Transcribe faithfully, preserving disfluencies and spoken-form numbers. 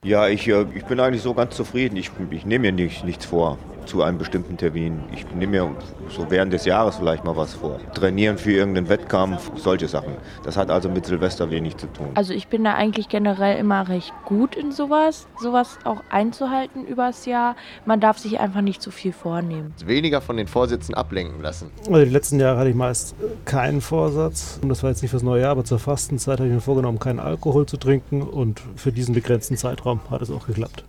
Ja, ich, äh, ich bin eigentlich so ganz zufrieden. Ich, ich nehme mir nicht, nichts vor zu einem bestimmten Termin. Ich nehme mir so während des Jahres vielleicht mal was vor. Trainieren für irgendeinen Wettkampf, solche Sachen. Das hat also mit Silvester wenig zu tun. Also ich bin da eigentlich generell immer recht gut in sowas, sowas auch einzuhalten übers Jahr. Man darf sich einfach nicht zu viel vornehmen. Weniger von den Vorsätzen ablenken lassen. Also die letzten Jahre hatte ich meist keinen Vorsatz. Und das war jetzt nicht fürs neue Jahr, aber zur Fastenzeit habe ich mir vorgenommen, keinen Alkohol zu trinken. Und für diesen begrenzten Zeitraum hat es auch geklappt.